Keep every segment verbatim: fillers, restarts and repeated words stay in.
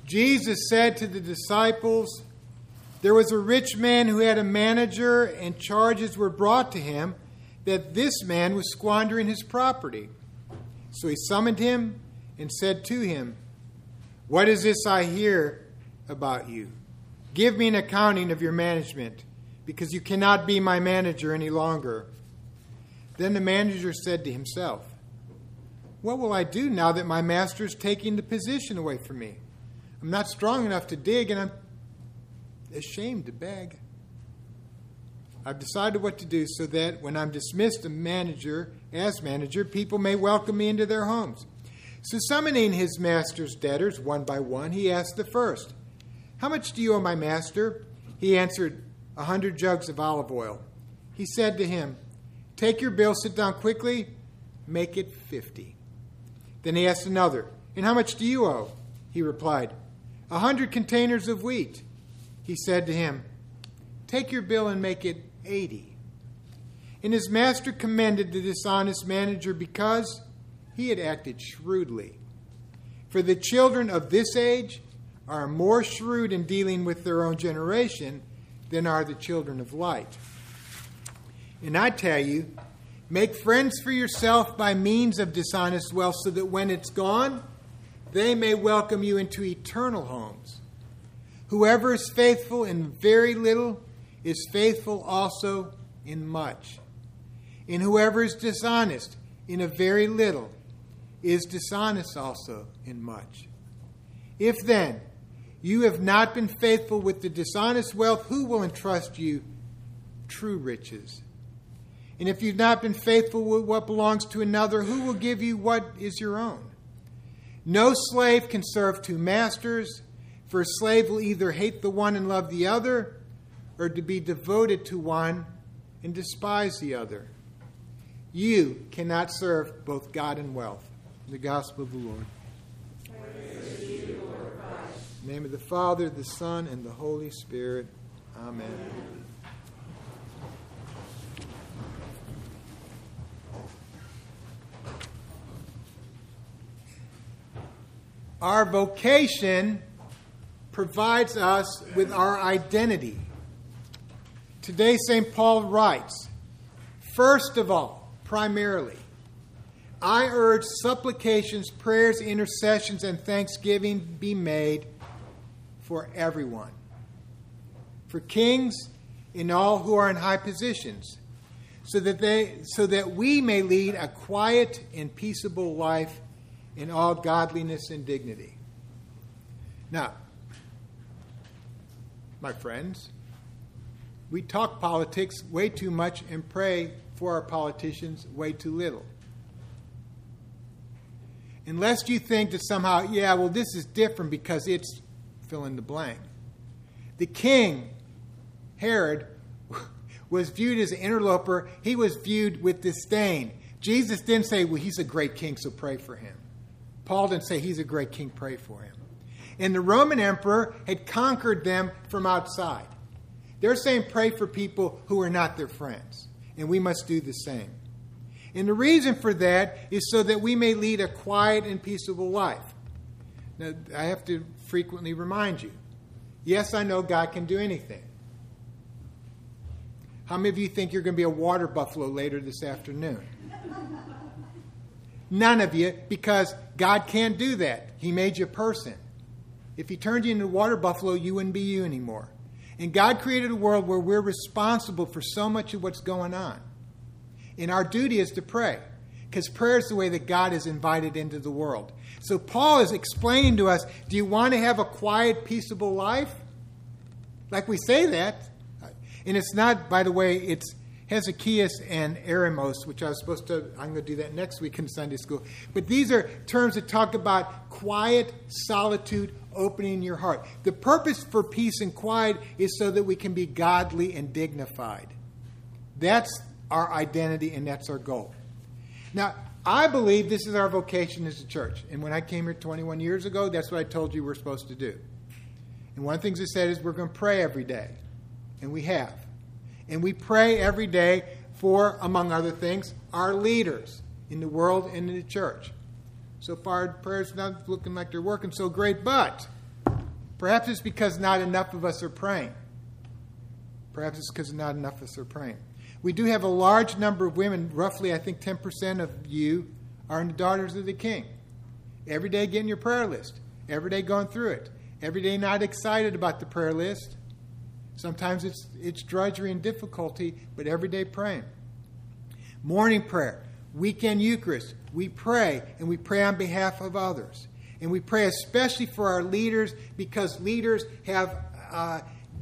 Jesus said to the disciples, there was a rich man who had a manager, and charges were brought to him that this man was squandering his property. So he summoned him and said to him, what is this I hear about you? Give me an accounting of your management, because you cannot be my manager any longer. Then the manager said to himself, what will I do now that my master is taking the position away from me? I'm not strong enough to dig, and I'm ashamed to beg. I've decided what to do so that when I'm dismissed as manager, as manager, people may welcome me into their homes. So summoning his master's debtors one by one, he asked the first, how much do you owe my master? He answered, a hundred jugs of olive oil. He said to him, take your bill, sit down quickly, make it fifty. Then he asked another, and how much do you owe? He replied, a hundred containers of wheat. He said to him, take your bill and make it eighty. And his master commended the dishonest manager because he had acted shrewdly. For the children of this age are more shrewd in dealing with their own generation than are the children of light. And I tell you, make friends for yourself by means of dishonest wealth, so that when it's gone, they may welcome you into eternal homes. Whoever is faithful in very little is faithful also in much. And whoever is dishonest in a very little is dishonest also in much. If then you have not been faithful with the dishonest wealth, who will entrust you true riches? And if you've not been faithful with what belongs to another, who will give you what is your own? No slave can serve two masters, for a slave will either hate the one and love the other, or to be devoted to one and despise the other. You cannot serve both God and wealth. The gospel of the Lord. Praise to you, Lord Christ. In the name of the Father, the Son, and the Holy Spirit. Amen. Amen. Our vocation provides us with our identity. Today, Saint Paul writes, first of all, primarily, I urge supplications, prayers, intercessions, and thanksgiving be made for everyone, for kings and all who are in high positions, so that they, so that we may lead a quiet and peaceable life in all godliness and dignity. Now, my friends, we talk politics way too much and pray for our politicians way too little. Unless you think that somehow, yeah, well, this is different because it's fill in the blank. The king, Herod, was viewed as an interloper. He was viewed with disdain. Jesus didn't say, well, he's a great king, so pray for him. Paul didn't say he's a great king, pray for him. And the Roman emperor had conquered them from outside. They're saying pray for people who are not their friends. And we must do the same. And the reason for that is so that we may lead a quiet and peaceable life. Now, I have to frequently remind you, yes, I know God can do anything. How many of you think you're going to be a water buffalo later this afternoon? None of you, because God can't do that. He made you a person. If he turned you into a water buffalo, you wouldn't be you anymore. And God created a world where we're responsible for so much of what's going on. And our duty is to pray, because prayer is the way that God is invited into the world. So Paul is explaining to us, do you want to have a quiet, peaceable life? Like we say that. And it's not, by the way, it's Hezekiah and Eremos, which I was supposed to, I'm going to do that next week in Sunday school. But these are terms that talk about quiet, solitude, opening your heart. The purpose for peace and quiet is so that we can be godly and dignified. That's our identity and that's our goal. Now, I believe this is our vocation as a church. And when I came here twenty-one years ago, that's what I told you we're supposed to do. And one of the things I said is we're going to pray every day. And we have. And we pray every day for, among other things, our leaders in the world and in the church. So far, prayers not looking like they're working so great, but Perhaps it's because not enough of us are praying. Perhaps it's because not enough of us are praying. We do have a large number of women, roughly I think ten percent of you are in the Daughters of the King. Every day getting your prayer list. Every day going through it. Every day not excited about the prayer list. Sometimes it's it's drudgery and difficulty, but every day praying. Morning prayer, weekend Eucharist. We pray, and we pray on behalf of others. And we pray especially for our leaders, because leaders have uh,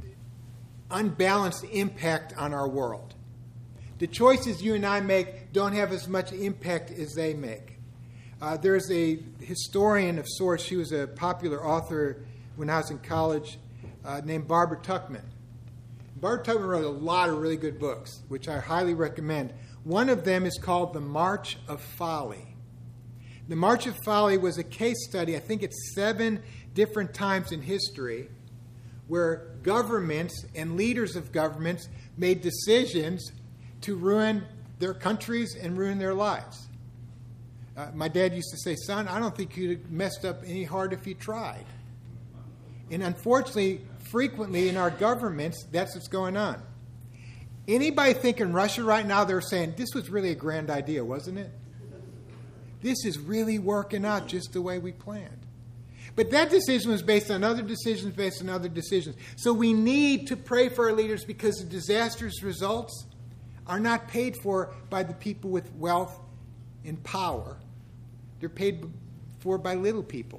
unbalanced impact on our world. The choices you and I make don't have as much impact as they make. Uh, there's a historian of sorts. She was a popular author when I was in college, uh, named Barbara Tuchman. Barbara Tuchman wrote a lot of really good books, which I highly recommend. One of them is called The March of Folly. The March of Folly was a case study, I think it's seven different times in history, where governments and leaders of governments made decisions to ruin their countries and ruin their lives. Uh, my dad used to say, son, I don't think you'd have messed up any harder if you tried. And unfortunately, frequently in our governments, that's what's going on. Anybody think in Russia right now, they're saying, this was really a grand idea, wasn't it? This is really working out just the way we planned. But that decision was based on other decisions, based on other decisions. So we need to pray for our leaders, because the disastrous results are not paid for by the people with wealth and power. They're paid for by little people,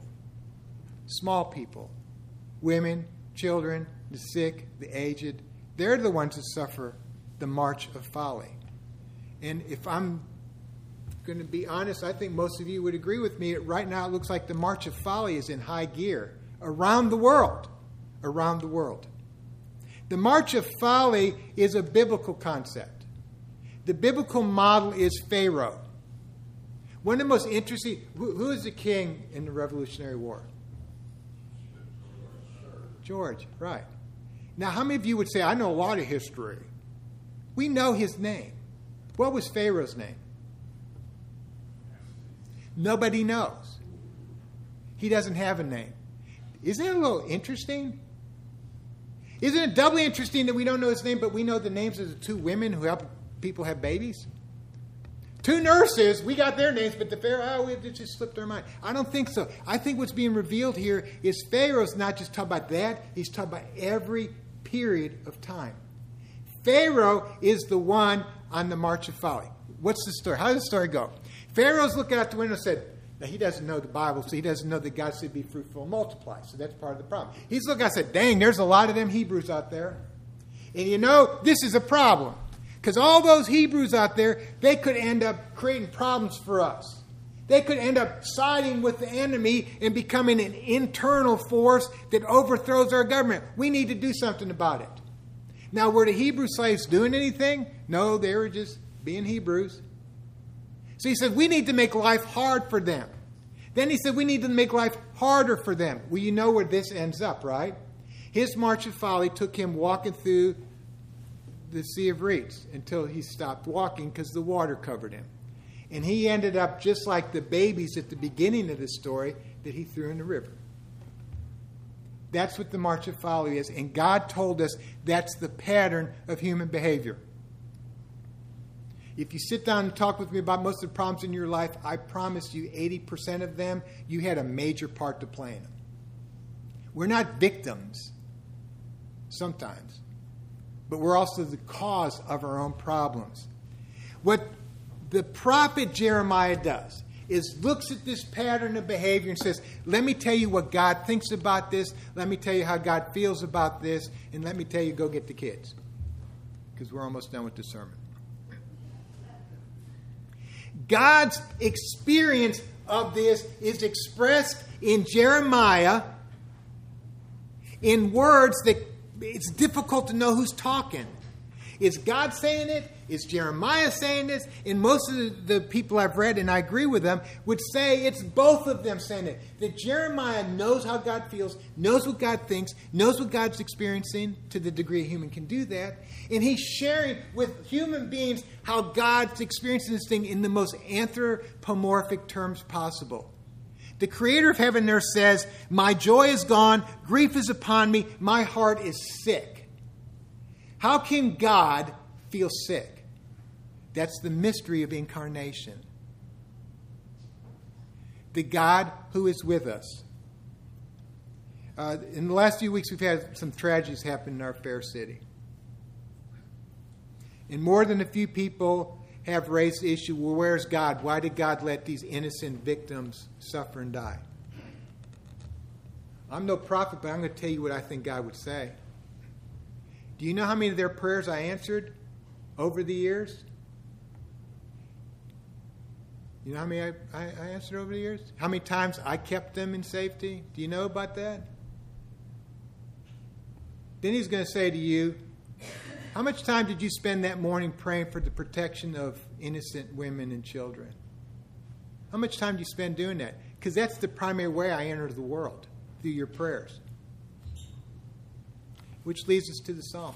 small people, women, children, the sick, the aged. They're the ones that suffer the march of folly. And if I'm going to be honest, I think most of you would agree with me. Right now it looks like the march of folly is in high gear around the world. Around the world. The march of folly is a biblical concept. The biblical model is Pharaoh. One of the most interesting... Who, who is the king in the Revolutionary War? George, right. Now, how many of you would say, I know a lot of history? We know his name. What was Pharaoh's name? Nobody knows. He doesn't have a name. Isn't that a little interesting? Isn't it doubly interesting that we don't know his name, but we know the names of the two women who help people have babies? Two nurses, we got their names, but the Pharaoh, oh, it just slipped our mind. I don't think so. I think what's being revealed here is Pharaoh's not just talking about that, he's talking about every period of time. Pharaoh is the one on the march of folly. What's the story? How does the story go? Pharaoh's looking out the window and said, now he doesn't know the Bible, so he doesn't know that God said be fruitful and multiply. So that's part of the problem. He's looking out and said, dang, there's a lot of them Hebrews out there. And you know, this is a problem. Because all those Hebrews out there, they could end up creating problems for us. They could end up siding with the enemy and becoming an internal force that overthrows our government. We need to do something about it. Now, were the Hebrew slaves doing anything? No, they were just being Hebrews. So he said, we need to make life hard for them. Then he said, we need to make life harder for them. Well, you know where this ends up, right? His march of folly took him walking through the Sea of Reeds until he stopped walking because the water covered him. And he ended up just like the babies at the beginning of the story that he threw in the river. That's what the march of folly is. And God told us that's the pattern of human behavior. If you sit down and talk with me about most of the problems in your life, I promise you eighty percent of them, you had a major part to play in them. We're not victims sometimes, but we're also the cause of our own problems. What the prophet Jeremiah does is looks at this pattern of behavior and says, let me tell you what God thinks about this, let me tell you how God feels about this, and let me tell you, go get the kids. Because we're almost done with the sermon. God's experience of this is expressed in Jeremiah in words that it's difficult to know who's talking. Is God saying it? Is Jeremiah saying this? And most of the people I've read, and I agree with them, would say it's both of them saying it. That Jeremiah knows how God feels, knows what God thinks, knows what God's experiencing to the degree a human can do that. And he's sharing with human beings how God's experiencing this thing in the most anthropomorphic terms possible. The creator of heaven and earth says, my joy is gone, grief is upon me, my heart is sick. How can God feel sick? That's the mystery of incarnation. The God who is with us. Uh, in the last few weeks, we've had some tragedies happen in our fair city. And more than a few people have raised the issue, well, where's God? Why did God let these innocent victims suffer and die? I'm no prophet, but I'm going to tell you what I think God would say. Do you know how many of their prayers I answered over the years? You know how many I, I, I answered over the years? How many times I kept them in safety? Do you know about that? Then he's going to say to you, how much time did you spend that morning praying for the protection of innocent women and children? How much time do you spend doing that? Because that's the primary way I enter the world, through your prayers. Which leads us to the psalm.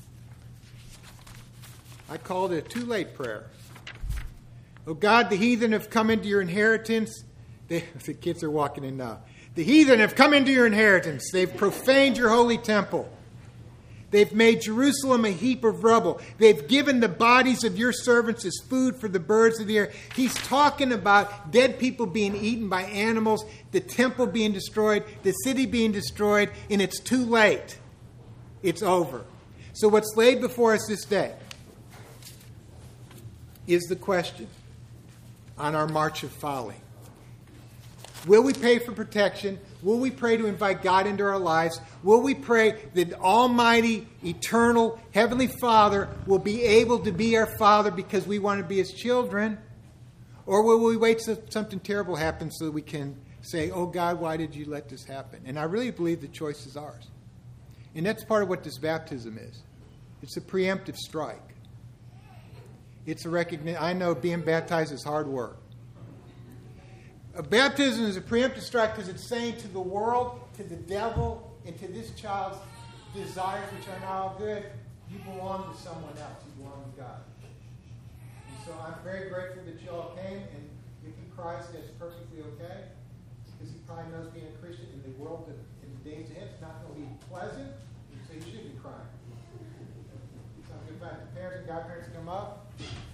I called it a too late prayer. Oh God, the heathen have come into your inheritance. They, the kids are walking in now. The heathen have come into your inheritance. They've profaned your holy temple. They've made Jerusalem a heap of rubble. They've given the bodies of your servants as food for the birds of the air. He's talking about dead people being eaten by animals, the temple being destroyed, the city being destroyed, and it's too late. It's over. So what's laid before us this day is the question on our march of folly. Will we pray for protection? Will we pray to invite God into our lives? Will we pray that Almighty, eternal, Heavenly Father will be able to be our Father because we want to be His children? Or will we wait till something terrible happens so that we can say, oh God, why did you let this happen? And I really believe the choice is ours. And that's part of what this baptism is. It's a preemptive strike. It's a recognition. I know being baptized is hard work. A baptism is a preemptive strike because it's saying to the world, to the devil, and to this child's desires, which are not all good, you belong to someone else. You belong to God. And so I'm very grateful that you all came, and if he cries, that's perfectly okay, because he probably knows being a Christian in the world of, in the days ahead, it's not going to be pleasant, so you should be crying. So I'm going to invite the parents and godparents to come up.